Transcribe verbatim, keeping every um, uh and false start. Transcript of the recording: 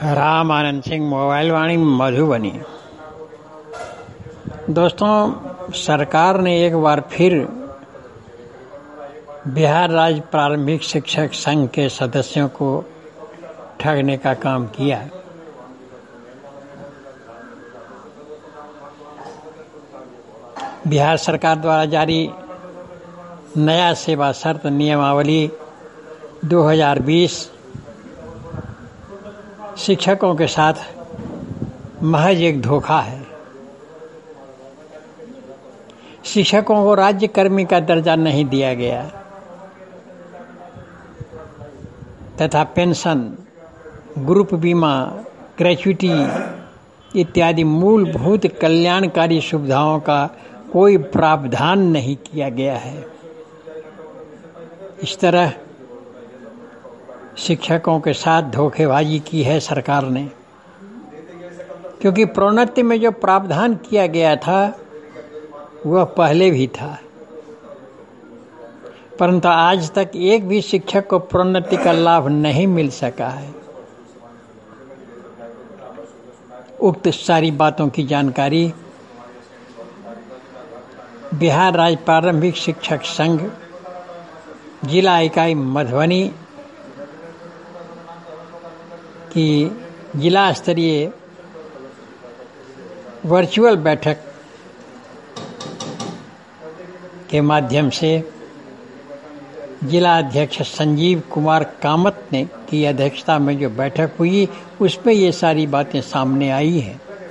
Ram Anand Singh, mobile Vaani, Madhubani. दोस्तों, सरकार ने एक बार फिर बिहार राज्य प्रारंभिक शिक्षक संघ के सदस्यों को ठगने का काम किया। बिहार सरकार द्वारा जारी नया सेवा शर्त नियमावली दो हज़ार बीस शिक्षकों के साथ महज एक धोखा है। शिक्षकों को राज्य कर्मी का दर्जा नहीं दिया गया तथा पेंशन, ग्रुप बीमा, ग्रेच्युटी इत्यादि मूलभूत कल्याणकारी सुविधाओं का कोई प्रावधान नहीं किया गया है। इस तरह शिक्षकों के साथ धोखेबाजी की है सरकार ने, क्योंकि प्रोन्नति में जो प्रावधान किया गया था वह पहले भी था, परंतु आज तक एक भी शिक्षक को प्रोन्नति का लाभ नहीं मिल सका है। उक्त सारी बातों की जानकारी बिहार राज्य प्रारंभिक शिक्षक संघ जिला इकाई मधुबनी की जिला स्तरीय वर्चुअल बैठक के माध्यम से जिला अध्यक्ष संजीव कुमार कामत ने की अध्यक्षता में जो बैठक हुई उसमें ये सारी बातें सामने आई हैं।